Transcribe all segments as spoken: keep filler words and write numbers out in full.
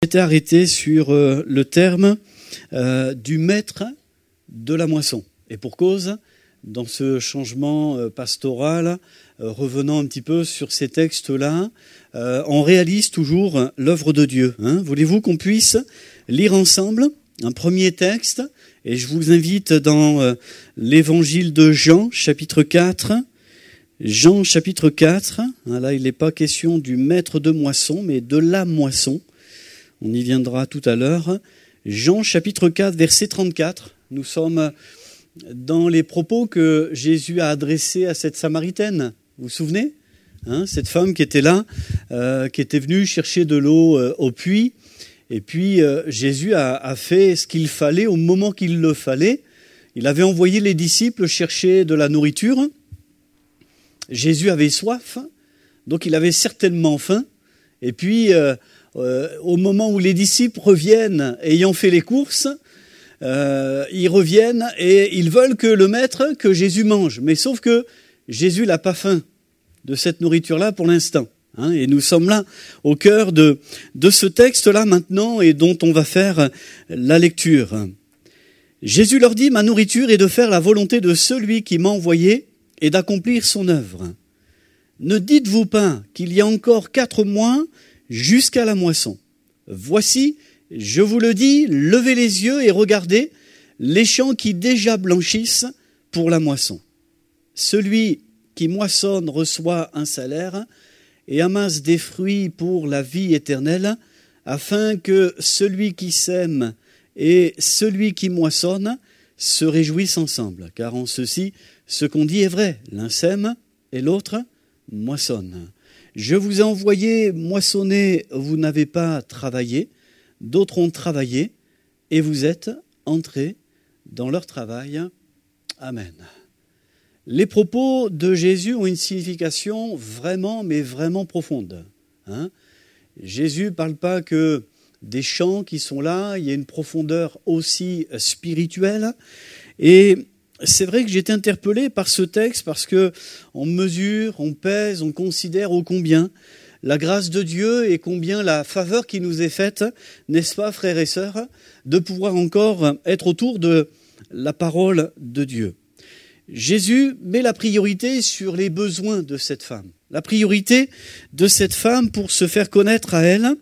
J'étais arrêté sur euh, le terme euh, du maître de la moisson. Et pour cause, dans ce changement euh, pastoral, euh, revenant un petit peu sur ces textes-là, euh, on réalise toujours l'œuvre de Dieu. Hein. Voulez-vous qu'on puisse lire ensemble un premier texte ? Et je vous invite dans euh, l'évangile de Jean, chapitre quatre. Jean, chapitre quatre. Hein, là, il n'est pas question du maître de moisson, mais de la moisson. On y viendra tout à l'heure. Jean chapitre quatre, verset trente-quatre. Nous sommes dans les propos que Jésus a adressés à cette Samaritaine. Vous vous souvenez ? hein, Cette femme qui était là, euh, qui était venue chercher de l'eau euh, au puits. Et puis euh, Jésus a, a fait ce qu'il fallait au moment qu'il le fallait. Il avait envoyé les disciples chercher de la nourriture. Jésus avait soif, donc il avait certainement faim. Et puis... Euh, Euh, au moment où les disciples reviennent, ayant fait les courses, euh, ils reviennent et ils veulent que le maître, que Jésus mange. Mais sauf que Jésus n'a pas faim de cette nourriture-là pour l'instant. Hein, et nous sommes là au cœur de, de ce texte-là maintenant et dont on va faire la lecture. Jésus leur dit, ma nourriture est de faire la volonté de celui qui m'a envoyé et d'accomplir son œuvre. Ne dites-vous pas qu'il y a encore quatre mois jusqu'à la moisson. Voici, je vous le dis, levez les yeux et regardez les champs qui déjà blanchissent pour la moisson. Celui qui moissonne reçoit un salaire et amasse des fruits pour la vie éternelle, afin que celui qui sème et celui qui moissonne se réjouissent ensemble. Car en ceci, ce qu'on dit est vrai, l'un sème et l'autre moissonne. Je vous ai envoyé moissonner, vous n'avez pas travaillé, d'autres ont travaillé, et vous êtes entrés dans leur travail. Amen. Les propos de Jésus ont une signification vraiment, mais vraiment profonde. Hein Jésus ne parle pas que des chants qui sont là, il y a une profondeur aussi spirituelle, et c'est vrai que j'ai été interpellé par ce texte parce que on mesure, on pèse, on considère ô combien la grâce de Dieu et combien la faveur qui nous est faite, n'est-ce pas, frères et sœurs, de pouvoir encore être autour de la parole de Dieu. Jésus met la priorité sur les besoins de cette femme, la priorité de cette femme pour se faire connaître à elle.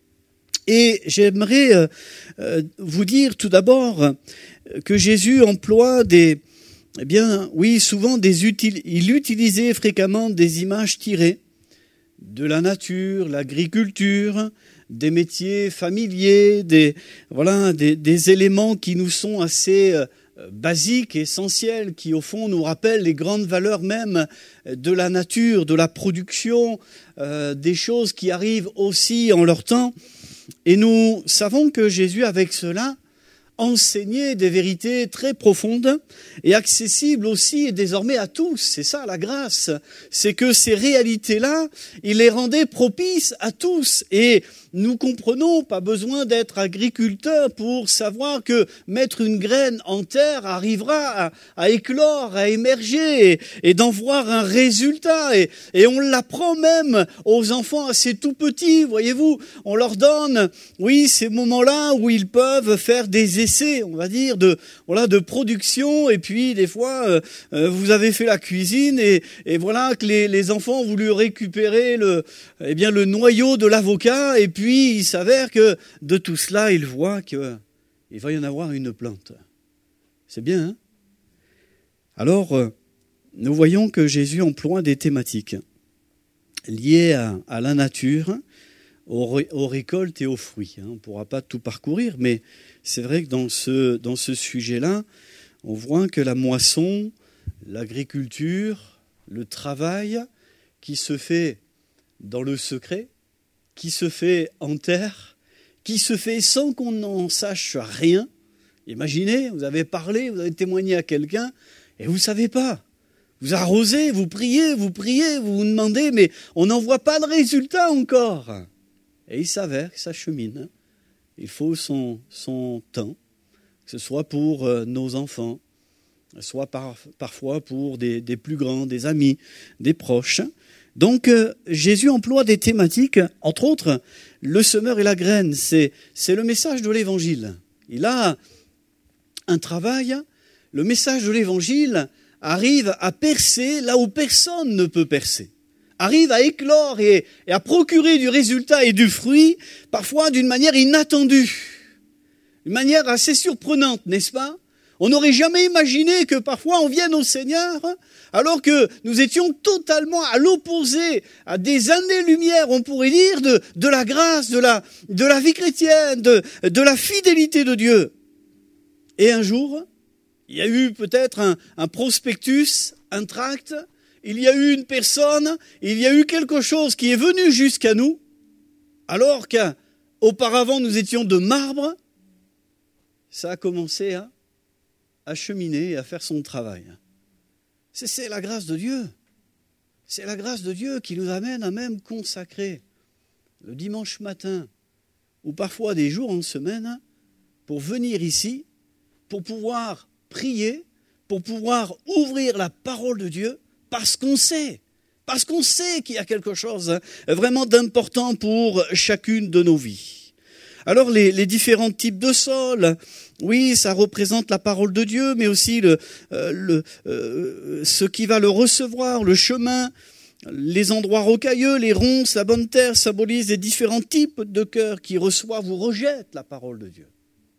Et j'aimerais euh, vous dire tout d'abord que Jésus emploie des Eh bien, oui, souvent, des util... il utilisait fréquemment des images tirées de la nature, l'agriculture, des métiers familiers, des, voilà, des, des éléments qui nous sont assez euh, basiques, essentiels, qui au fond nous rappellent les grandes valeurs même de la nature, de la production, euh, des choses qui arrivent aussi en leur temps. Et nous savons que Jésus, avec cela, enseigner des vérités très profondes et accessibles aussi et désormais à tous. C'est ça la grâce, c'est que ces réalités-là, il les rendait propices à tous. Et nous comprenons, pas besoin d'être agriculteur pour savoir que mettre une graine en terre arrivera à, à éclore, à émerger et, et d'en voir un résultat. Et, et on l'apprend même aux enfants assez tout petits, voyez-vous. On leur donne, oui, ces moments-là où ils peuvent faire des essais, on va dire, de, voilà, de production. Et puis, des fois, euh, euh, vous avez fait la cuisine et, et voilà que les, les enfants ont voulu récupérer le, eh bien, le noyau de l'avocat et puis Puis, il s'avère que de tout cela, il voit qu'il va y en avoir une plante. C'est bien, hein ? Alors, nous voyons que Jésus emploie des thématiques liées à, à la nature, aux, aux récoltes et aux fruits. On ne pourra pas tout parcourir, mais c'est vrai que dans ce, dans ce sujet-là, on voit que la moisson, l'agriculture, le travail qui se fait dans le secret, qui se fait en terre, qui se fait sans qu'on n'en sache rien. Imaginez, vous avez parlé, vous avez témoigné à quelqu'un, et vous ne savez pas. Vous arrosez, vous priez, vous priez, vous vous demandez, mais on n'en voit pas de résultat encore. Et il s'avère que ça chemine. Il faut son, son temps, que ce soit pour nos enfants, soit par, parfois pour des, des plus grands, des amis, des proches. Donc euh, Jésus emploie des thématiques, entre autres, le semeur et la graine. C'est, c'est le message de l'Évangile. Il a un travail, le message de l'Évangile arrive à percer là où personne ne peut percer. Arrive à éclore et, et à procurer du résultat et du fruit, parfois d'une manière inattendue, une manière assez surprenante, n'est-ce pas ? On n'aurait jamais imaginé que parfois on vienne au Seigneur, alors que nous étions totalement à l'opposé, à des années-lumière, on pourrait dire, de, de la grâce, de la, de la vie chrétienne, de, de la fidélité de Dieu. Et un jour, il y a eu peut-être un, un prospectus, un tract, il y a eu une personne, il y a eu quelque chose qui est venu jusqu'à nous, alors qu'auparavant nous étions de marbre. Ça a commencé à, à cheminer, à faire son travail. C'est, c'est la grâce de Dieu. C'est la grâce de Dieu qui nous amène à même consacrer le dimanche matin, ou parfois des jours en semaine, pour venir ici, pour pouvoir prier, pour pouvoir ouvrir la parole de Dieu, parce qu'on sait, parce qu'on sait qu'il y a quelque chose vraiment d'important pour chacune de nos vies. Alors les, les différents types de sols, oui, ça représente la parole de Dieu, mais aussi le, euh, le, euh, ce qui va le recevoir, le chemin, les endroits rocailleux, les ronces, la bonne terre symbolisent les différents types de cœurs qui reçoivent ou rejettent la parole de Dieu.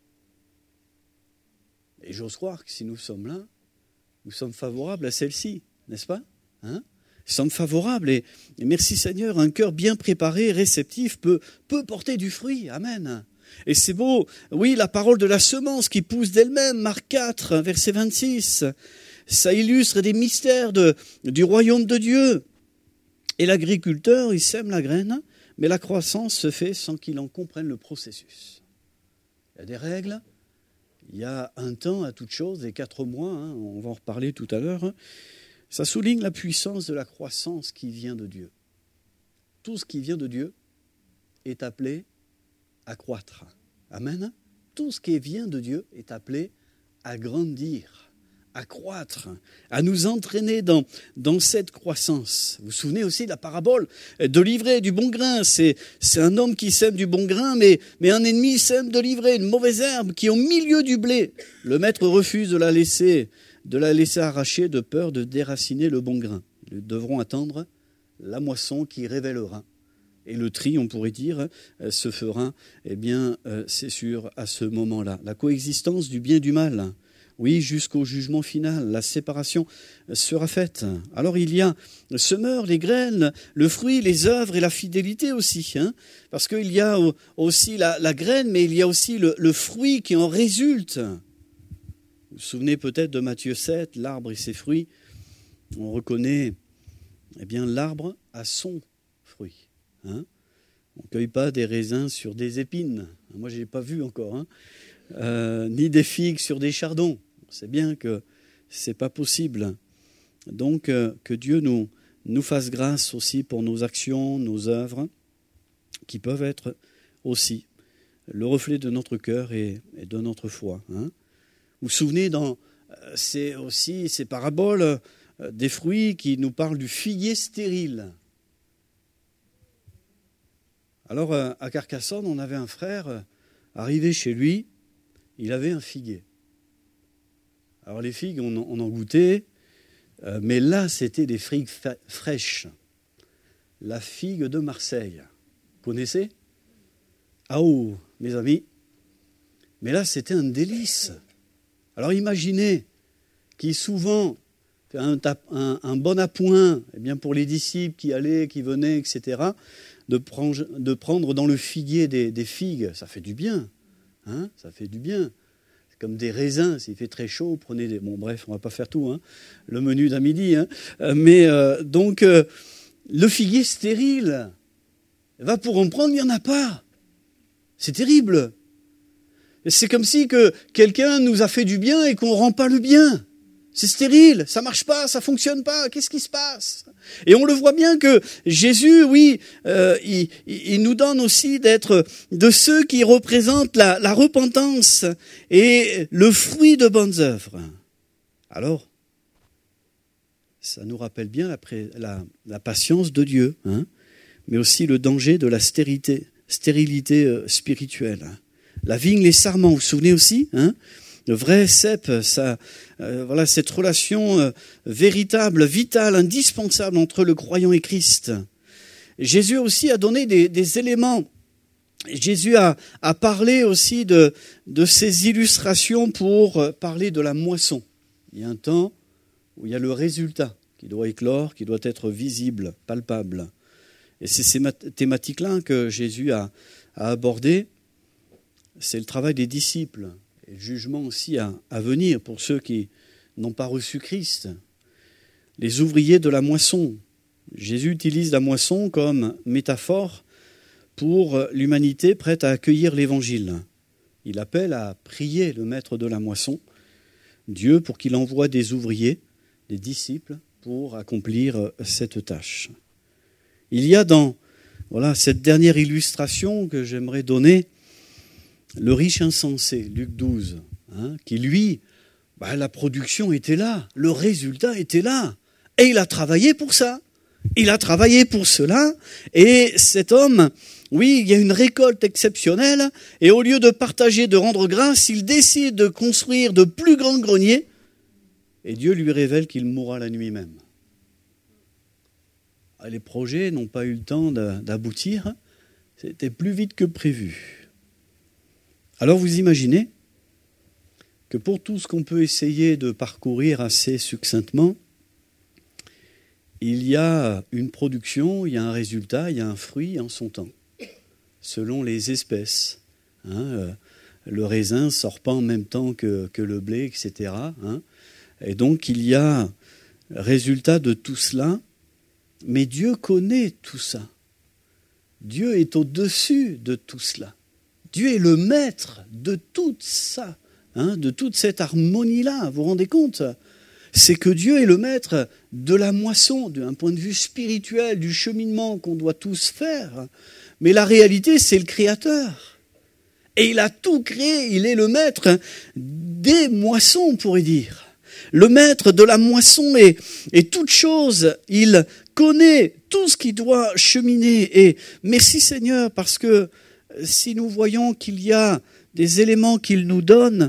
Et j'ose croire que si nous sommes là, nous sommes favorables à celle-ci, n'est-ce pas ? Hein ? Nous sommes favorables et, et merci Seigneur, un cœur bien préparé, réceptif peut, peut porter du fruit. Amen. Et c'est beau, oui, la parole de la semence qui pousse d'elle-même, Marc quatre, verset vingt-six, ça illustre des mystères de, du royaume de Dieu. Et l'agriculteur, il sème la graine, mais la croissance se fait sans qu'il en comprenne le processus. Il y a des règles. Il y a un temps à toute chose, et quatre mois, hein, on va en reparler tout à l'heure. Ça souligne la puissance de la croissance qui vient de Dieu. Tout ce qui vient de Dieu est appelé à croître. Amen. Tout ce qui vient de Dieu est appelé à grandir, à croître, à nous entraîner dans, dans cette croissance. Vous vous souvenez aussi de la parabole de l'ivraie du bon grain. C'est, c'est un homme qui sème du bon grain, mais, mais un ennemi sème de l'ivraie, une mauvaise herbe qui est au milieu du blé. Le maître refuse de la laisser, de la laisser arracher de peur de déraciner le bon grain. Ils devront attendre la moisson qui révélera. Et le tri, on pourrait dire, se fera, eh bien, c'est sûr, à ce moment-là. La coexistence du bien et du mal. Oui, jusqu'au jugement final, la séparation sera faite. Alors il y a le semeur, les graines, le fruit, les œuvres et la fidélité aussi. Hein, parce qu'il y a aussi la, la graine, mais il y a aussi le, le fruit qui en résulte. Vous vous souvenez peut-être de Matthieu sept, l'arbre et ses fruits. On reconnaît eh bien, l'arbre à son fruit. Hein, on ne cueille pas des raisins sur des épines. Moi, je n'ai pas vu encore. Hein, euh, ni des figues sur des chardons. C'est bien que ce n'est pas possible. Donc, euh, que Dieu nous, nous fasse grâce aussi pour nos actions, nos œuvres, qui peuvent être aussi le reflet de notre cœur et, et de notre foi. Hein. Vous vous souvenez, dans euh, c'est aussi ces paraboles euh, des fruits qui nous parlent du figuier stérile. Alors, euh, à Carcassonne, on avait un frère euh, arrivé chez lui, il avait un figuier. Alors les figues, on, on en goûtait, euh, mais là, c'était des figues fa- fraîches. La figue de Marseille. Vous connaissez ? Ah oh, mes amis. Mais là, c'était un délice. Alors imaginez qui souvent fait un, un, un bon appoint eh bien, pour les disciples qui allaient, qui venaient, et cetera, de prendre, de prendre dans le figuier des, des figues. Ça fait du bien. Hein, ça fait du bien. Comme des raisins, s'il fait très chaud, prenez des... Bon, bref, on ne va pas faire tout, hein, le menu d'un midi. Hein. Mais euh, donc, euh, le figuier stérile, va pour en prendre, il n'y en a pas. C'est terrible. C'est comme si que quelqu'un nous a fait du bien et qu'on ne rend pas le bien. C'est stérile, ça ne marche pas, ça ne fonctionne pas, qu'est-ce qui se passe ? Et on le voit bien que Jésus, oui, euh, il, il nous donne aussi d'être de ceux qui représentent la, la repentance et le fruit de bonnes œuvres. Alors, ça nous rappelle bien la, la, la patience de Dieu, hein, mais aussi le danger de la stérilité, stérilité euh, spirituelle. La vigne, les sarments, vous vous souvenez aussi, hein, le vrai cep, ça, euh, voilà, cette relation euh, véritable, vitale, indispensable entre le croyant et Christ. Jésus aussi a donné des, des éléments. Jésus a, a parlé aussi de, de ces illustrations pour parler de la moisson. Il y a un temps où il y a le résultat qui doit éclore, qui doit être visible, palpable. Et c'est ces thématiques-là que Jésus a, a abordées. C'est le travail des disciples. Et le jugement aussi à, à venir pour ceux qui n'ont pas reçu Christ. Les ouvriers de la moisson. Jésus utilise la moisson comme métaphore pour l'humanité prête à accueillir l'Évangile. Il appelle à prier le maître de la moisson, Dieu, pour qu'il envoie des ouvriers, des disciples, pour accomplir cette tâche. Il y a dans voilà, cette dernière illustration que j'aimerais donner, le riche insensé, Luc douze, hein, qui lui, bah, la production était là, le résultat était là, et il a travaillé pour ça. Il a travaillé pour cela, et cet homme, oui, il y a une récolte exceptionnelle, et au lieu de partager, de rendre grâce, il décide de construire de plus grands greniers, et Dieu lui révèle qu'il mourra la nuit même. Les projets n'ont pas eu le temps d'aboutir, c'était plus vite que prévu. Alors vous imaginez que pour tout ce qu'on peut essayer de parcourir assez succinctement, il y a une production, il y a un résultat, il y a un fruit en son temps, selon les espèces. Hein, le raisin ne sort pas en même temps que, que le blé, et cetera. Hein, et donc il y a résultat de tout cela, mais Dieu connaît tout ça. Dieu est au-dessus de tout cela. Dieu est le maître de tout ça, hein, de toute cette harmonie-là, vous vous rendez compte ? C'est que Dieu est le maître de la moisson, d'un point de vue spirituel, du cheminement qu'on doit tous faire. Mais la réalité, c'est le Créateur. Et il a tout créé, il est le maître des moissons, on pourrait dire. Le maître de la moisson et, et toute chose, il connaît tout ce qui doit cheminer. Et merci Seigneur, parce que si nous voyons qu'il y a des éléments qu'il nous donne,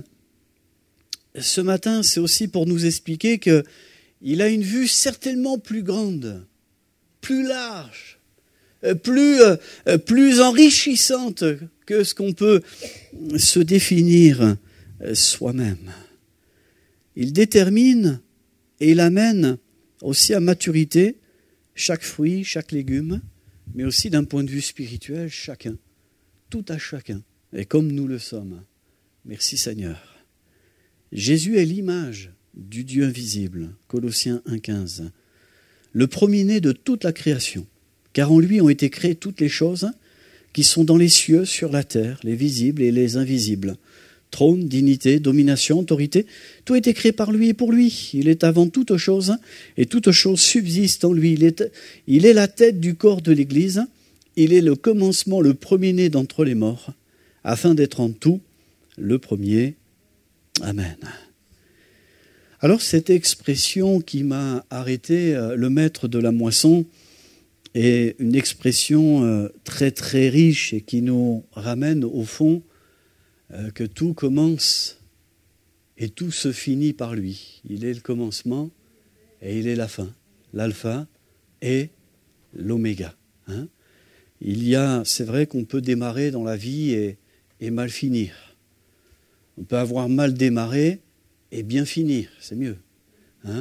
ce matin, c'est aussi pour nous expliquer qu'il a une vue certainement plus grande, plus large, plus, plus enrichissante que ce qu'on peut se définir soi-même. Il détermine et il amène aussi à maturité chaque fruit, chaque légume, mais aussi d'un point de vue spirituel, chacun. Tout à chacun, et comme nous le sommes. Merci Seigneur. Jésus est l'image du Dieu invisible, Colossiens un quinze, le premier-né de toute la création, car en lui ont été créées toutes les choses qui sont dans les cieux, sur la terre, les visibles et les invisibles. Trône, dignité, domination, autorité, tout a été créé par lui et pour lui. Il est avant toute chose, et toute chose subsiste en lui. Il est, il est la tête du corps de l'Église. Il est le commencement, le premier-né d'entre les morts, afin d'être en tout le premier. Amen. Alors cette expression qui m'a arrêté, le maître de la moisson, est une expression très très riche et qui nous ramène au fond que tout commence et tout se finit par lui. Il est le commencement et il est la fin, l'alpha et l'oméga. Hein ? Il y a, c'est vrai qu'on peut démarrer dans la vie et, et mal finir. On peut avoir mal démarré et bien finir, c'est mieux. Hein ?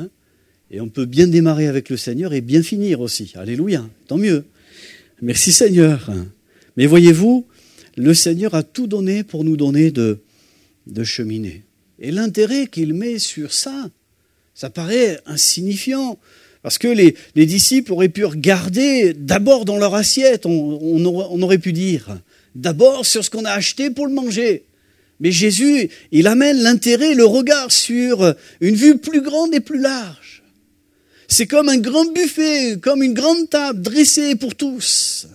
Et on peut bien démarrer avec le Seigneur et bien finir aussi. Alléluia, tant mieux. Merci Seigneur. Mais voyez-vous, le Seigneur a tout donné pour nous donner de, de cheminer. Et l'intérêt qu'il met sur ça, ça paraît insignifiant. Parce que les, les disciples auraient pu regarder d'abord dans leur assiette, on, on, aurait, on aurait pu dire, d'abord sur ce qu'on a acheté pour le manger. Mais Jésus, il amène l'intérêt, le regard sur une vue plus grande et plus large. C'est comme un grand buffet, comme une grande table dressée pour tous.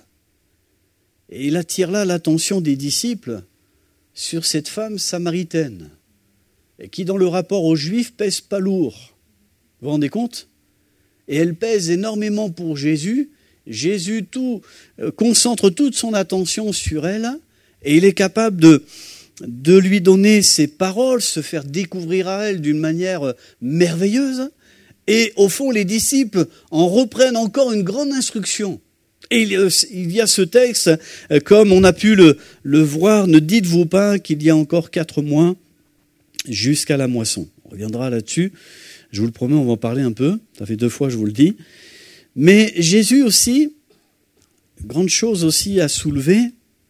Et il attire là l'attention des disciples sur cette femme samaritaine, et qui dans le rapport aux Juifs pèse pas lourd. Vous vous rendez compte ? et elle pèse énormément pour Jésus. Jésus tout, euh, concentre toute son attention sur elle et il est capable de, de lui donner ses paroles, se faire découvrir à elle d'une manière merveilleuse. Et au fond, les disciples en reprennent encore une grande instruction. Et il y a ce texte, comme on a pu le, le voir, ne dites-vous pas qu'il y a encore quatre mois jusqu'à la moisson. On reviendra là-dessus. Je vous le promets, on va en parler un peu. Ça fait deux fois, je vous le dis. Mais Jésus aussi, grande chose aussi à soulever,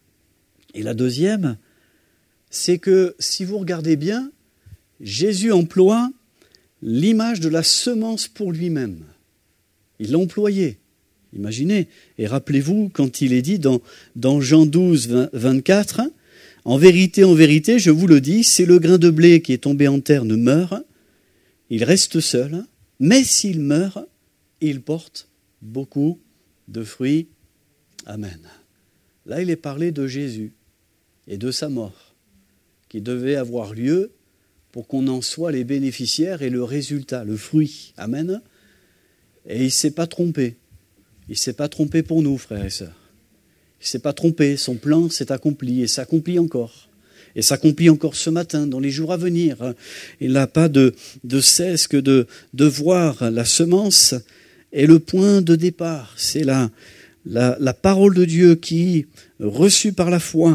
et la deuxième, c'est que si vous regardez bien, Jésus emploie l'image de la semence pour lui-même. Il l'a employée. Imaginez, et rappelez-vous quand il est dit dans, dans Jean douze, vingt-quatre, « En vérité, en vérité, je vous le dis, c'est le grain de blé qui est tombé en terre ne meurt, il reste seul, mais s'il meurt, il porte beaucoup de fruits. » Amen. Là, il est parlé de Jésus et de sa mort, qui devait avoir lieu pour qu'on en soit les bénéficiaires et le résultat, le fruit. Amen. Et il ne s'est pas trompé. Il ne s'est pas trompé pour nous, frères et sœurs. Il ne s'est pas trompé. Son plan s'est accompli et s'accomplit encore. Et s'accomplit encore ce matin, dans les jours à venir. Il n'a pas de, de cesse que de, de voir la semence est le point de départ. C'est la, la, la parole de Dieu qui, reçue par la foi,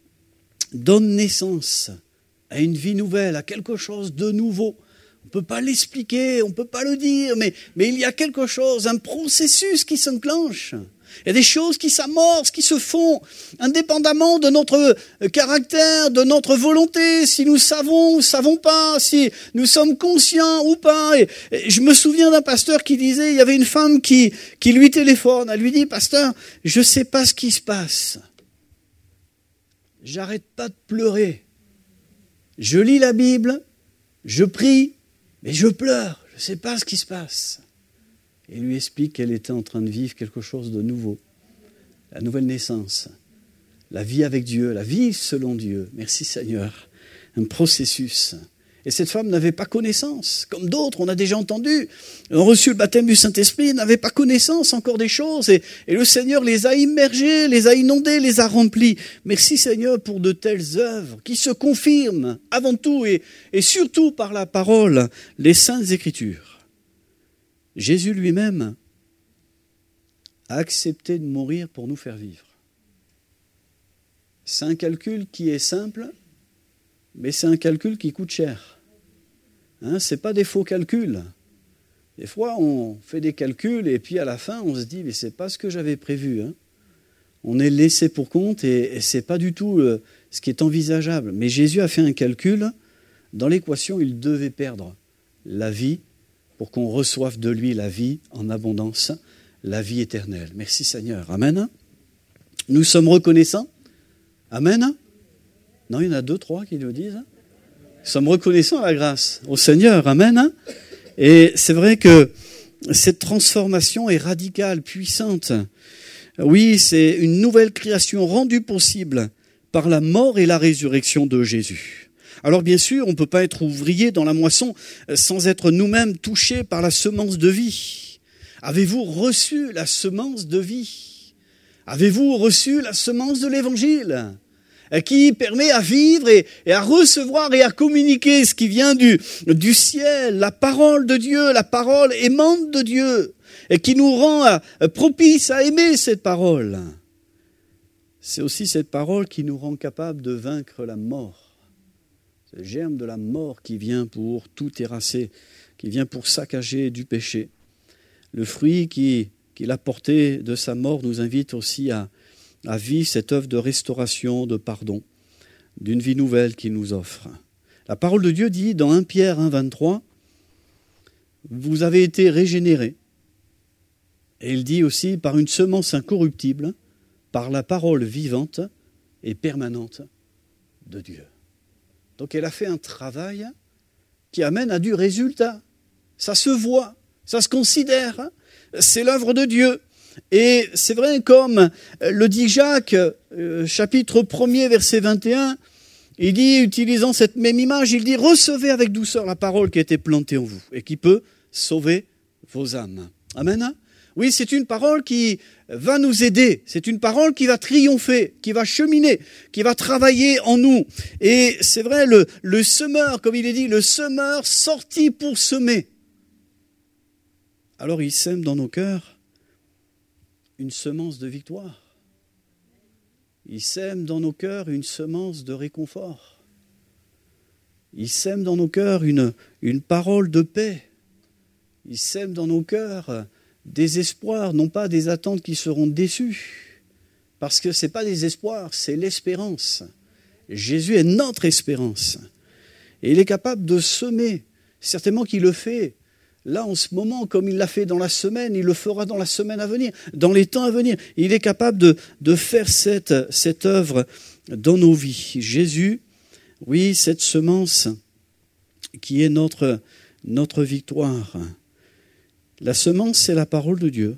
donne naissance à une vie nouvelle, à quelque chose de nouveau. On ne peut pas l'expliquer, on ne peut pas le dire, mais, mais il y a quelque chose, un processus qui s'enclenche. Il y a des choses qui s'amorcent, qui se font, indépendamment de notre caractère, de notre volonté, si nous savons ou ne savons pas, si nous sommes conscients ou pas. Et, et je me souviens d'un pasteur qui disait, il y avait une femme qui, qui lui téléphone, elle lui dit, « Pasteur, je ne sais pas ce qui se passe. J'arrête pas de pleurer. Je lis la Bible, je prie, mais je pleure, je ne sais pas ce qui se passe. » Et il lui explique qu'elle était en train de vivre quelque chose de nouveau. La nouvelle naissance, la vie avec Dieu, la vie selon Dieu. Merci Seigneur. Un processus. Et cette femme n'avait pas connaissance. Comme d'autres, on a déjà entendu, ont reçu le baptême du Saint-Esprit, n'avaient pas connaissance encore des choses. Et, et le Seigneur les a immergés, les a inondés, les a remplis. Merci Seigneur pour de telles œuvres qui se confirment avant tout et, et surtout par la parole, les Saintes Écritures. Jésus lui-même a accepté de mourir pour nous faire vivre. C'est un calcul qui est simple, mais c'est un calcul qui coûte cher. Hein, ce n'est pas des faux calculs. Des fois, on fait des calculs et puis à la fin, on se dit « mais ce n'est pas ce que j'avais prévu hein. ». On est laissé pour compte et, et ce n'est pas du tout euh, ce qui est envisageable. Mais Jésus a fait un calcul. Dans l'équation, il devait perdre la vie pour qu'on reçoive de lui la vie en abondance, la vie éternelle. Merci Seigneur. Amen. Nous sommes reconnaissants. Amen. Non, il y en a deux, trois qui le disent. Nous sommes reconnaissants à la grâce au Seigneur. Amen. Et c'est vrai que cette transformation est radicale, puissante. Oui, c'est une nouvelle création rendue possible par la mort et la résurrection de Jésus. Alors bien sûr, on ne peut pas être ouvrier dans la moisson sans être nous-mêmes touchés par la semence de vie. Avez-vous reçu la semence de vie? Avez-vous reçu la semence de l'Évangile qui permet à vivre et, et à recevoir et à communiquer ce qui vient du, du ciel, la parole de Dieu, la parole aimante de Dieu, et qui nous rend propice à aimer cette parole. C'est aussi cette parole qui nous rend capables de vaincre la mort. C'est le germe de la mort qui vient pour tout terrasser, qui vient pour saccager du péché. Le fruit qui, qu'il a porté de sa mort nous invite aussi à, à vivre cette œuvre de restauration, de pardon, d'une vie nouvelle qu'il nous offre. La parole de Dieu dit dans premier Pierre un, vingt-trois, « Vous avez été régénérés. » Et il dit aussi « par une semence incorruptible, par la parole vivante et permanente de Dieu. » Donc elle a fait un travail qui amène à du résultat. Ça se voit, ça se considère, c'est l'œuvre de Dieu. Et c'est vrai, comme le dit Jacques, chapitre premier, verset vingt et un, il dit, utilisant cette même image, il dit « Recevez avec douceur la parole qui a été plantée en vous et qui peut sauver vos âmes. » Amen. Oui, c'est une parole qui va nous aider. C'est une parole qui va triompher, qui va cheminer, qui va travailler en nous. Et c'est vrai, le, le semeur, comme il est dit, le semeur sortit pour semer. Alors il sème dans nos cœurs une semence de victoire. Il sème dans nos cœurs une semence de réconfort. Il sème dans nos cœurs une, une parole de paix. Il sème dans nos cœurs des espoirs, non pas des attentes qui seront déçues. Parce que ce n'est pas des espoirs, c'est l'espérance. Jésus est notre espérance. Et il est capable de semer. Certainement qu'il le fait là en ce moment, comme il l'a fait dans la semaine, il le fera dans la semaine à venir, dans les temps à venir. Il est capable de, de faire cette, cette œuvre dans nos vies. Jésus, oui, cette semence qui est notre, notre victoire. La semence, c'est la parole de Dieu.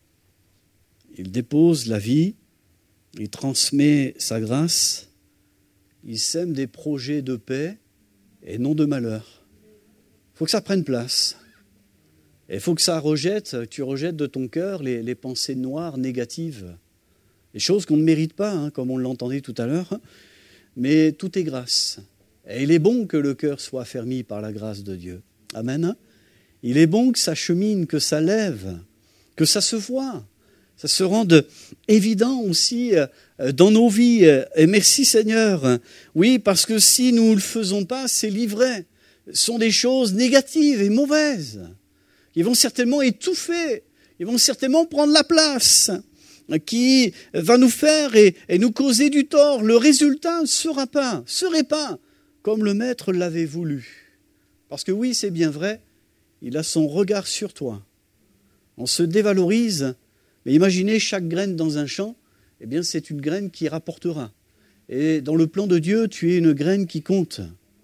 Il dépose la vie, il transmet sa grâce, il sème des projets de paix et non de malheur. Il faut que ça prenne place. Il faut que ça rejette, tu rejettes de ton cœur les, les pensées noires, négatives. Les choses qu'on ne mérite pas, hein, comme on l'entendait tout à l'heure. Mais tout est grâce. Et il est bon que le cœur soit affermi par la grâce de Dieu. Amen. Il est bon que ça chemine, que ça lève, que ça se voit. Ça se rende évident aussi dans nos vies. Et merci Seigneur. Oui, parce que si nous ne le faisons pas, ces livrets sont des choses négatives et mauvaises. Ils vont certainement étouffer, ils vont certainement prendre la place, qui va nous faire et, et nous causer du tort. Le résultat ne sera pas, serait pas comme le Maître l'avait voulu. Parce que oui, c'est bien vrai, il a son regard sur toi. On se dévalorise, mais imaginez chaque graine dans un champ, eh bien c'est une graine qui rapportera. Et dans le plan de Dieu, tu es une graine qui compte.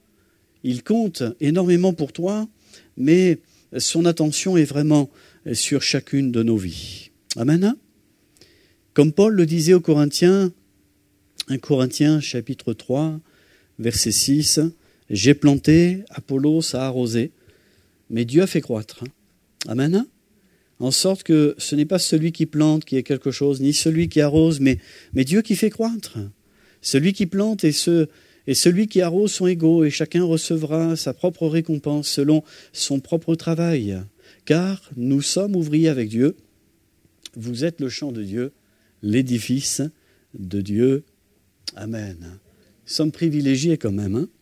Il compte énormément pour toi, mais son attention est vraiment sur chacune de nos vies. Amen. Comme Paul le disait aux Corinthiens, un Corinthiens chapitre trois, verset six, « J'ai planté, Apollos a arrosé, mais Dieu a fait croître. » Amen. En sorte que ce n'est pas celui qui plante qui est quelque chose, ni celui qui arrose, mais, mais Dieu qui fait croître. Celui qui plante et ce Et celui qui arrose sont égaux, et chacun recevra sa propre récompense selon son propre travail. Car nous sommes ouvriers avec Dieu. Vous êtes le champ de Dieu, l'édifice de Dieu. Amen. Nous sommes privilégiés quand même. Hein?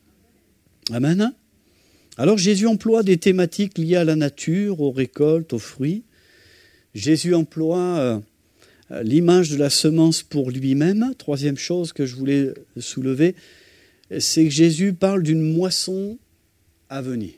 Amen. Alors Jésus emploie des thématiques liées à la nature, aux récoltes, aux fruits. Jésus emploie euh, l'image de la semence pour lui-même. Troisième chose que je voulais soulever, c'est que Jésus parle d'une moisson à venir.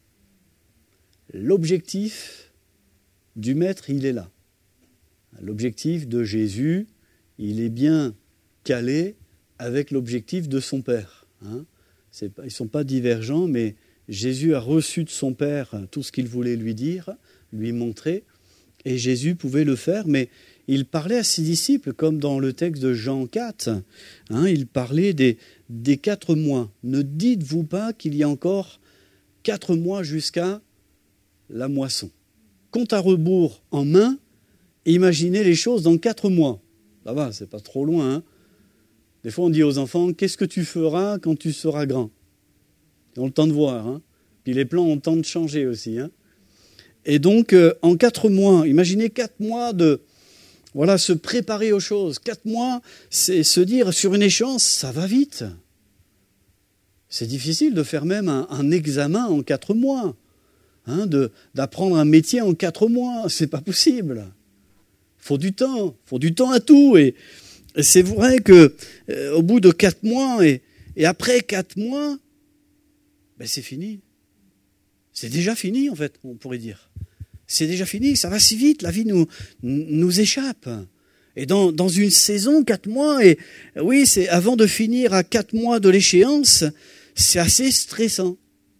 L'objectif du Maître, il est là. L'objectif de Jésus, il est bien calé avec l'objectif de son Père. Hein. C'est pas, ils ne sont pas divergents, mais Jésus a reçu de son Père tout ce qu'il voulait lui dire, lui montrer, et Jésus pouvait le faire, mais il parlait à ses disciples, comme dans le texte de Jean quatre, hein, il parlait des, des quatre mois. Ne dites-vous pas qu'il y a encore quatre mois jusqu'à la moisson. Compte à rebours en main, imaginez les choses dans quatre mois. Ça va, c'est pas trop loin. Hein. Des fois, on dit aux enfants, qu'est-ce que tu feras quand tu seras grand? Ils ont le temps de voir. Hein. Puis les plans ont le temps de changer aussi. Hein. Et donc, euh, en quatre mois, imaginez quatre mois de... Voilà, se préparer aux choses. Quatre mois, c'est se dire, sur une échéance, ça va vite. C'est difficile de faire même un, un examen en quatre mois. Hein, de, d'apprendre un métier en quatre mois, c'est pas possible. Il faut du temps, il faut du temps à tout. Et, et c'est vrai que euh, au bout de quatre mois, et, et après quatre mois, ben c'est fini. C'est déjà fini, en fait, on pourrait dire. C'est déjà fini, ça va si vite, la vie nous, nous échappe. Et dans, dans une saison, quatre mois, et oui, c'est avant de finir à quatre mois de l'échéance, c'est assez stressant.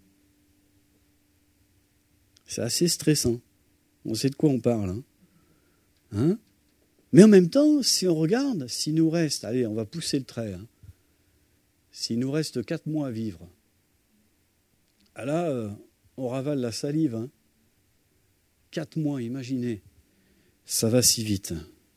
C'est assez stressant. On sait de quoi on parle. Hein, hein Mais en même temps, si on regarde, s'il nous reste, allez, on va pousser le trait, hein, s'il nous reste quatre mois à vivre, ah là, euh, on ravale la salive, hein. Quatre mois, imaginez. Ça va si vite.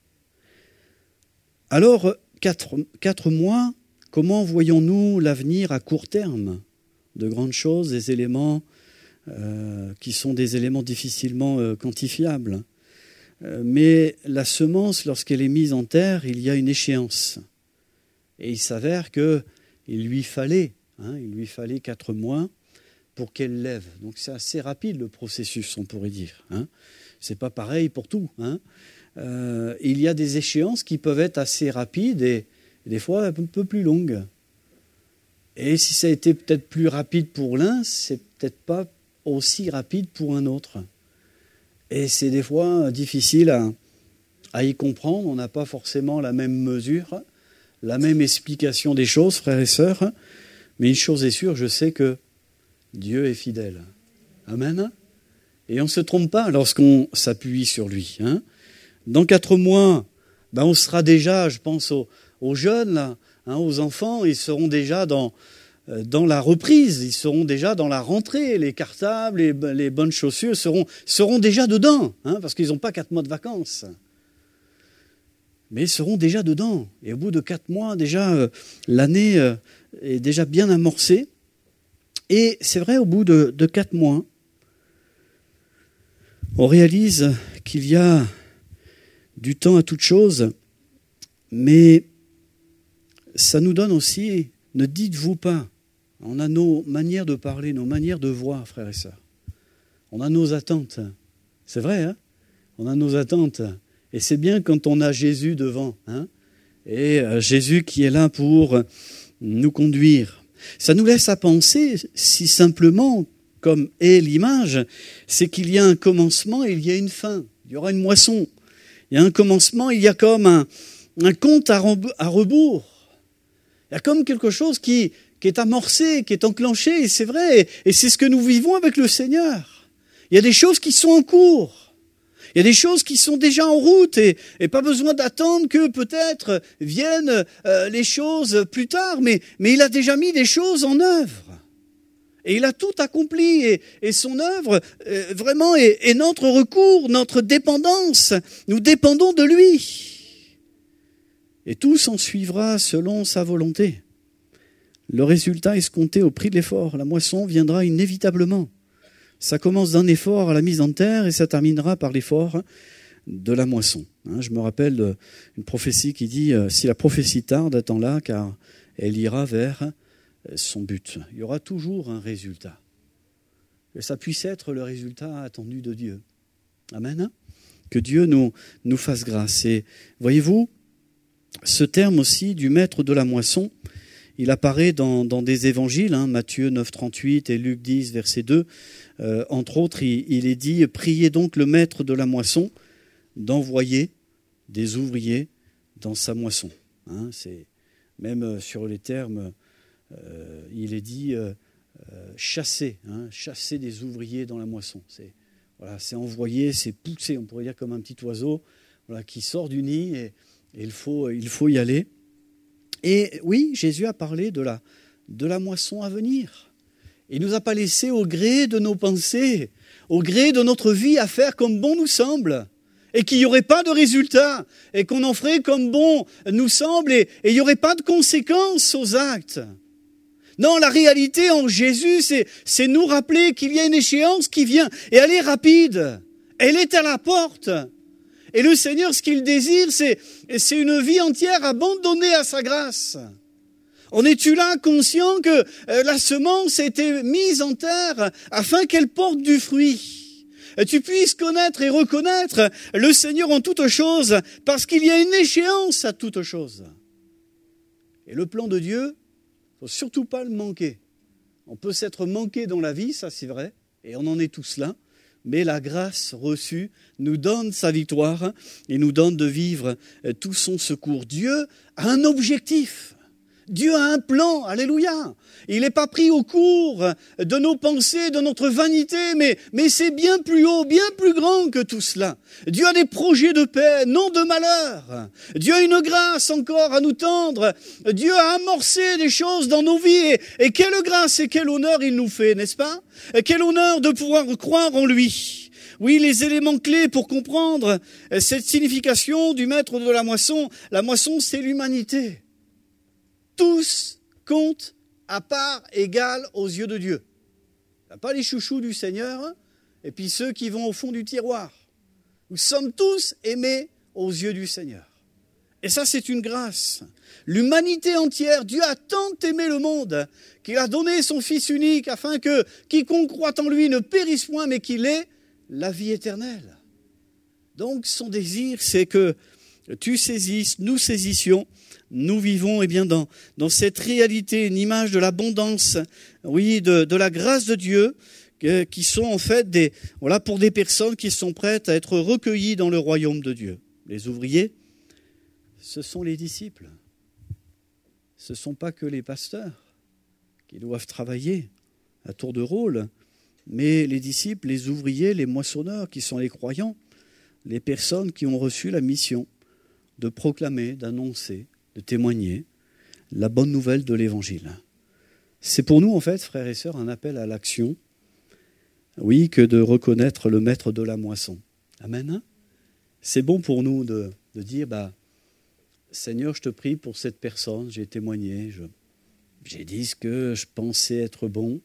Alors, quatre, quatre mois, comment voyons-nous l'avenir à court terme? De grandes choses, des éléments euh, qui sont des éléments difficilement euh, quantifiables. Euh, mais la semence, lorsqu'elle est mise en terre, il y a une échéance. Et il s'avère qu'il lui fallait, hein, il lui fallait quatre mois pour qu'elle lève. Donc c'est assez rapide le processus, on pourrait dire. Hein. C'est pas pareil pour tout. Hein. Euh, il y a des échéances qui peuvent être assez rapides et, et des fois un peu plus longues. Et si ça a été peut-être plus rapide pour l'un, c'est peut-être pas aussi rapide pour un autre. Et c'est des fois difficile à, à y comprendre. On n'a pas forcément la même mesure, la même explication des choses, frères et sœurs. Mais une chose est sûre, je sais que Dieu est fidèle. Amen. Et on ne se trompe pas lorsqu'on s'appuie sur lui. Hein. Dans quatre mois, ben on sera déjà, je pense aux, aux jeunes, là, hein, aux enfants, ils seront déjà dans, euh, dans la reprise, ils seront déjà dans la rentrée. Les cartables, les, les bonnes chaussures seront, seront déjà dedans, hein, parce qu'ils n'ont pas quatre mois de vacances. Mais ils seront déjà dedans. Et au bout de quatre mois, déjà, euh, l'année euh, est déjà bien amorcée. Et c'est vrai, au bout de, de quatre mois, on réalise qu'il y a du temps à toute chose, mais ça nous donne aussi, ne dites-vous pas, on a nos manières de parler, nos manières de voir, frères et sœurs. On a nos attentes. C'est vrai, hein? On a nos attentes. Et c'est bien quand on a Jésus devant, hein? Et Jésus qui est là pour nous conduire. Ça nous laisse à penser, si simplement, comme est l'image, c'est qu'il y a un commencement et il y a une fin. Il y aura une moisson. Il y a un commencement, il y a comme un, un compte à rebours. Il y a comme quelque chose qui, qui est amorcé, qui est enclenché, et c'est vrai. Et, et c'est ce que nous vivons avec le Seigneur. Il y a des choses qui sont en cours. Il y a des choses qui sont déjà en route et, et pas besoin d'attendre que peut-être viennent euh, les choses plus tard. Mais, mais il a déjà mis des choses en œuvre. Et il a tout accompli. Et, et son œuvre, euh, vraiment, est, est notre recours, notre dépendance. Nous dépendons de lui. Et tout s'en suivra selon sa volonté. Le résultat escompté au prix de l'effort. La moisson viendra inévitablement. Ça commence d'un effort à la mise en terre et ça terminera par l'effort de la moisson. Je me rappelle d'une prophétie qui dit « Si la prophétie tarde, attends-la, car elle ira vers son but. » Il y aura toujours un résultat. Que ça puisse être le résultat attendu de Dieu. Amen. Que Dieu nous, nous fasse grâce. Et voyez-vous, ce terme aussi du maître de la moisson, il apparaît dans, dans des évangiles, hein, Matthieu neuf, trente-huit et Luc dix, verset deux. Euh, entre autres, il, il est dit « Priez donc le maître de la moisson d'envoyer des ouvriers dans sa moisson. Hein, » c'est, même sur les termes, euh, il est dit euh, euh, « chasser hein, »,« chasser des ouvriers dans la moisson ». C'est, voilà, c'est envoyer, c'est pousser, on pourrait dire comme un petit oiseau voilà, qui sort du nid et, et il, faut, il faut y aller. Et oui, Jésus a parlé de la, de la moisson à venir. Il ne nous a pas laissé au gré de nos pensées, au gré de notre vie à faire comme bon nous semble, et qu'il n'y aurait pas de résultat, et qu'on en ferait comme bon nous semble, et, et il n'y aurait pas de conséquences aux actes. Non, la réalité en Jésus, c'est, c'est nous rappeler qu'il y a une échéance qui vient, et elle est rapide, elle est à la porte. Et le Seigneur, ce qu'il désire, c'est, c'est une vie entière abandonnée à sa grâce. En es-tu là conscient que la semence a été mise en terre afin qu'elle porte du fruit? Tu puisses connaître et reconnaître le Seigneur en toutes choses, parce qu'il y a une échéance à toutes choses. Et le plan de Dieu, il ne faut surtout pas le manquer. On peut s'être manqué dans la vie, ça c'est vrai, et on en est tous là. Mais la grâce reçue nous donne sa victoire et nous donne de vivre tout son secours. Dieu a un objectif. Dieu a un plan, alléluia. Il n'est pas pris au court de nos pensées, de notre vanité, mais, mais c'est bien plus haut, bien plus grand que tout cela. Dieu a des projets de paix, non de malheur. Dieu a une grâce encore à nous tendre. Dieu a amorcé des choses dans nos vies. Et, et quelle grâce et quel honneur il nous fait, n'est-ce pas? Et quel honneur de pouvoir croire en lui. Oui, les éléments clés pour comprendre cette signification du maître de la moisson. La moisson, c'est l'humanité. Tous comptent à part égale aux yeux de Dieu. Il n'y a pas les chouchous du Seigneur et puis ceux qui vont au fond du tiroir. Nous sommes tous aimés aux yeux du Seigneur. Et ça, c'est une grâce. L'humanité entière, Dieu a tant aimé le monde qu'il a donné son Fils unique afin que quiconque croit en lui ne périsse point mais qu'il ait la vie éternelle. Donc son désir, c'est que tu saisisses, nous saisissions, nous vivons eh bien, dans, dans cette réalité, une image de l'abondance, oui, de, de la grâce de Dieu, que, qui sont en fait des, voilà, pour des personnes qui sont prêtes à être recueillies dans le royaume de Dieu. Les ouvriers, ce sont les disciples. Ce ne sont pas que les pasteurs qui doivent travailler à tour de rôle, mais les disciples, les ouvriers, les moissonneurs qui sont les croyants, les personnes qui ont reçu la mission de proclamer, d'annoncer, de témoigner la bonne nouvelle de l'Évangile. C'est pour nous, en fait, frères et sœurs, un appel à l'action, oui, que de reconnaître le maître de la moisson. Amen. C'est bon pour nous de, de dire, bah, Seigneur, je te prie pour cette personne, j'ai témoigné, je, j'ai dit ce que je pensais être bon.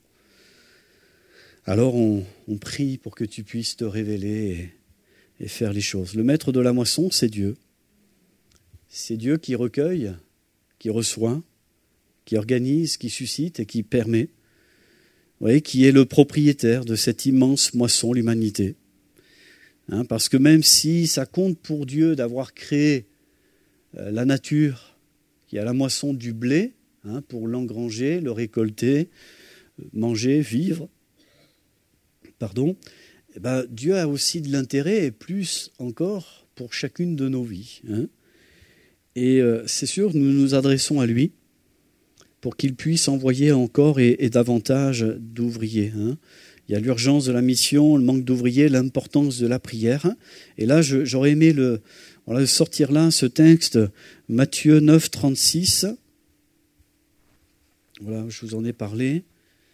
Alors on, on prie pour que tu puisses te révéler et, et faire les choses. Le maître de la moisson, c'est Dieu. C'est Dieu qui recueille, qui reçoit, qui organise, qui suscite et qui permet. Vous voyez, qui est le propriétaire de cette immense moisson, l'humanité. Hein, parce que même si ça compte pour Dieu d'avoir créé euh, la nature, qui a la moisson du blé, hein, pour l'engranger, le récolter, manger, vivre, pardon, eh ben, Dieu a aussi de l'intérêt, et plus encore, pour chacune de nos vies. Hein. Et euh, c'est sûr, nous nous adressons à lui pour qu'il puisse envoyer encore et, et davantage d'ouvriers. Hein. Il y a l'urgence de la mission, le manque d'ouvriers, l'importance de la prière. Et là, je, j'aurais aimé le, voilà, sortir là ce texte, Matthieu neuf, trente-six. Voilà, je vous en ai parlé.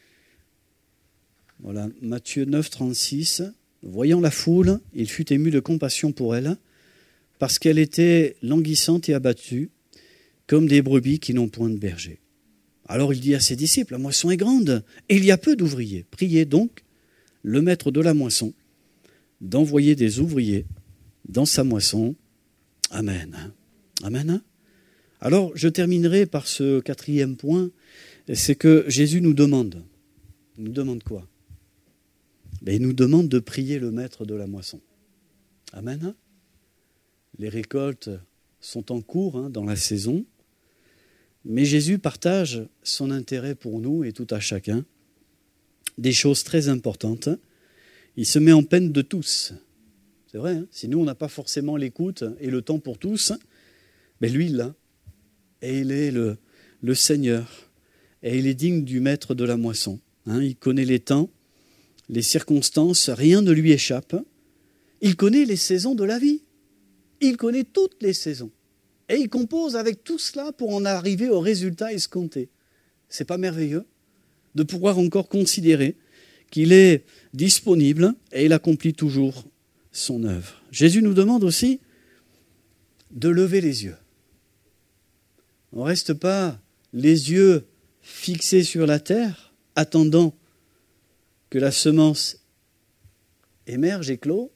Voilà, Matthieu neuf, trente-six. Voyant la foule, il fut ému de compassion pour elle, parce qu'elle était languissante et abattue, comme des brebis qui n'ont point de berger. Alors il dit à ses disciples, la moisson est grande, et il y a peu d'ouvriers. Priez donc le maître de la moisson d'envoyer des ouvriers dans sa moisson. Amen. Amen. Alors je terminerai par ce quatrième point, c'est que Jésus nous demande. Il nous demande quoi? Ben, il nous demande de prier le maître de la moisson. Amen. Les récoltes sont en cours hein, dans la saison, mais Jésus partage son intérêt pour nous et tout à chacun des choses très importantes. Il se met en peine de tous. C'est vrai, hein, si nous on n'a pas forcément l'écoute et le temps pour tous, ben lui il l'a. Et il est le, le Seigneur. Et il est digne du maître de la moisson. Hein, il connaît les temps, les circonstances, rien ne lui échappe. Il connaît les saisons de la vie. Il connaît toutes les saisons. Et il compose avec tout cela pour en arriver au résultat escompté. C'est pas merveilleux de pouvoir encore considérer qu'il est disponible et il accomplit toujours son œuvre. Jésus nous demande aussi de lever les yeux. On ne reste pas les yeux fixés sur la terre, attendant que la semence émerge, éclore,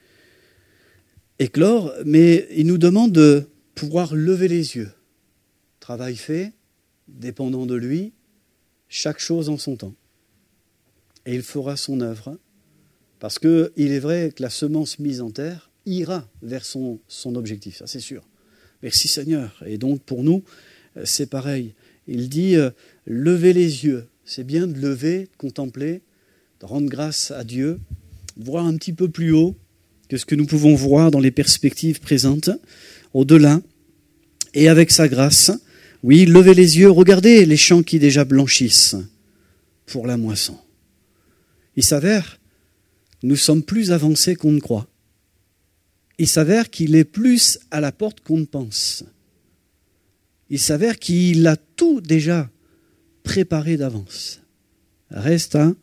éclore, mais il nous demande de pouvoir lever les yeux. Travail fait, dépendant de lui, chaque chose en son temps. Et il fera son œuvre, parce qu'il est vrai que la semence mise en terre ira vers son, son objectif, ça c'est sûr. Merci Seigneur. Et donc pour nous, c'est pareil. Il dit, euh, levez les yeux. C'est bien de lever, de contempler, de rendre grâce à Dieu, de voir un petit peu plus haut que ce que nous pouvons voir dans les perspectives présentes, au-delà. Et avec sa grâce, Oui, levez les yeux, regardez les champs qui déjà blanchissent pour la moisson. Il s'avère, nous sommes plus avancés qu'on ne croit. Il s'avère qu'il est plus à la porte qu'on ne pense. Il s'avère qu'il a tout déjà préparé d'avance. Reste à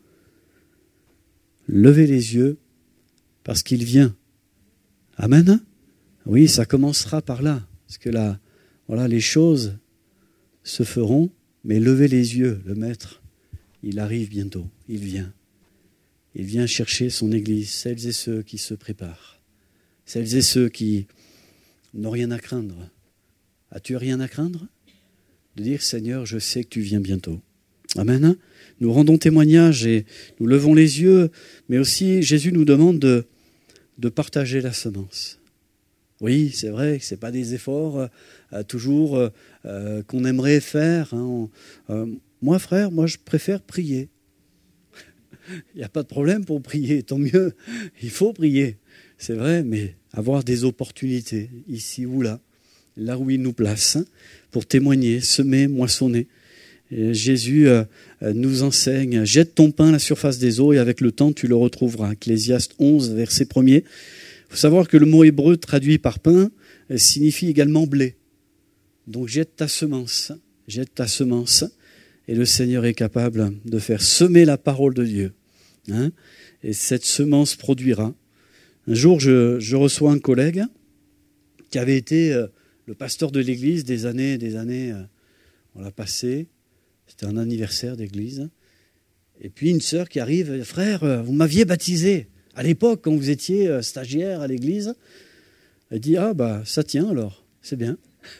lever les yeux parce qu'il vient. Amen. Oui, ça commencera par là. Parce que là, voilà, les choses se feront, mais levez les yeux, le Maître, il arrive bientôt, il vient. Il vient chercher son Église, celles et ceux qui se préparent, celles et ceux qui n'ont rien à craindre. As-tu rien à craindre? De dire, Seigneur, je sais que tu viens bientôt. Amen. Nous rendons témoignage et nous levons les yeux, mais aussi Jésus nous demande de, de partager la semence. Oui, c'est vrai que ce n'est pas des efforts euh, toujours euh, qu'on aimerait faire. Hein. On, euh, moi, frère, moi je préfère prier. Il n'y a pas de problème pour prier, tant mieux. Il faut prier, c'est vrai, mais avoir des opportunités, ici ou là, là où il nous place, pour témoigner, semer, moissonner. Et Jésus euh, nous enseigne, jette ton pain à la surface des eaux et avec le temps tu le retrouveras. Ecclésiaste onze, verset premier. Il faut savoir que le mot hébreu traduit par pain signifie également blé. Donc jette ta semence, jette ta semence, et le Seigneur est capable de faire semer la parole de Dieu. Hein, et cette semence produira. Un jour, je, je reçois un collègue qui avait été euh, le pasteur de l'église des années, des années, euh, on l'a passé. C'était un anniversaire d'église. Et puis une sœur qui arrive, frère, vous m'aviez baptisé. À l'époque, quand vous étiez stagiaire à l'église, elle dit, ah bah ça tient alors, c'est bien.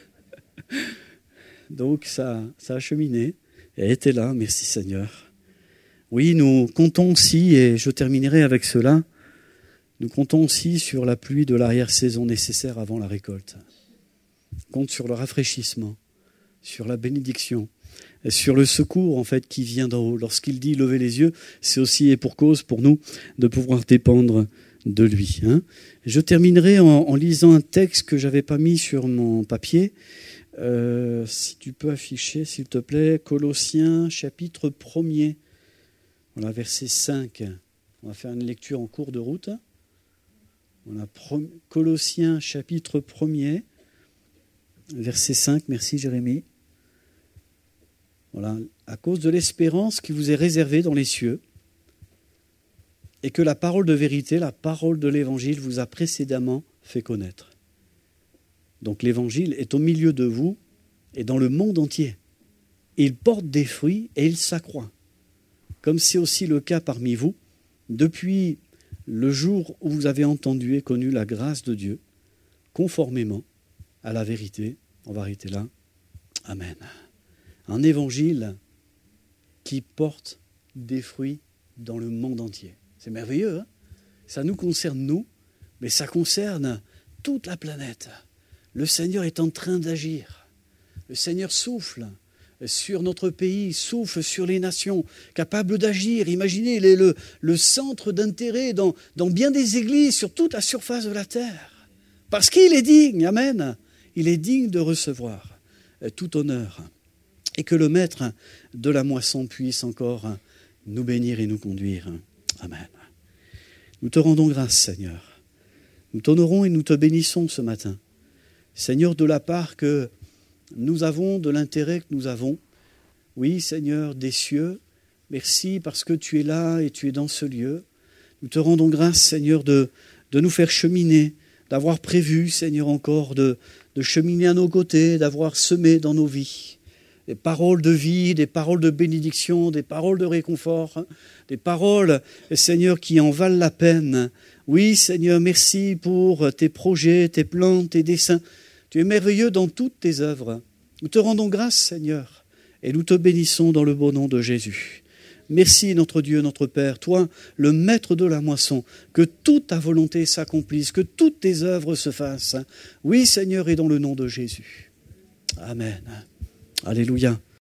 Donc ça, ça a cheminé, et elle était là, merci Seigneur. Oui, nous comptons aussi, et je terminerai avec cela, nous comptons aussi sur la pluie de l'arrière-saison nécessaire avant la récolte. On compte sur le rafraîchissement, sur la bénédiction, et sur le secours en fait qui vient d'en haut. Lorsqu'il dit lever les yeux, c'est aussi et pour cause pour nous de pouvoir dépendre de lui. Hein. Je terminerai en, en lisant un texte que j'avais pas mis sur mon papier. Euh, si tu peux afficher, s'il te plaît, Colossiens chapitre premier, voilà, verset cinq. On va faire une lecture en cours de route. Voilà, Colossiens chapitre premier, verset cinq. Merci Jérémie. Voilà, à cause de l'espérance qui vous est réservée dans les cieux, et que la parole de vérité, la parole de l'évangile vous a précédemment fait connaître. Donc l'évangile est au milieu de vous et dans le monde entier. Il porte des fruits et il s'accroît. Comme c'est aussi le cas parmi vous, depuis le jour où vous avez entendu et connu la grâce de Dieu, conformément à la vérité. On va arrêter là. Amen. Un évangile qui porte des fruits dans le monde entier. C'est merveilleux, hein? Ça nous concerne, nous, mais ça concerne toute la planète. Le Seigneur est en train d'agir. Le Seigneur souffle sur notre pays, souffle sur les nations, capable d'agir. Imaginez les, le, le centre d'intérêt dans, dans bien des églises sur toute la surface de la terre. Parce qu'il est digne, amen. Il est digne de recevoir tout honneur. Et que le Maître de la moisson puisse encore nous bénir et nous conduire. Amen. Nous te rendons grâce, Seigneur. Nous t'honorons et nous te bénissons ce matin. Seigneur, de la part que nous avons, de l'intérêt que nous avons, oui, Seigneur, des cieux, merci parce que tu es là et tu es dans ce lieu. Nous te rendons grâce, Seigneur, de, de nous faire cheminer, d'avoir prévu, Seigneur, encore de, de cheminer à nos côtés, d'avoir semé dans nos vies. Des paroles de vie, des paroles de bénédiction, des paroles de réconfort, des paroles, Seigneur, qui en valent la peine. Oui, Seigneur, merci pour tes projets, tes plans, tes desseins. Tu es merveilleux dans toutes tes œuvres. Nous te rendons grâce, Seigneur, et nous te bénissons dans le beau nom de Jésus. Merci, notre Dieu, notre Père, toi, le maître de la moisson, que toute ta volonté s'accomplisse, que toutes tes œuvres se fassent. Oui, Seigneur, et dans le nom de Jésus. Amen. Alléluia.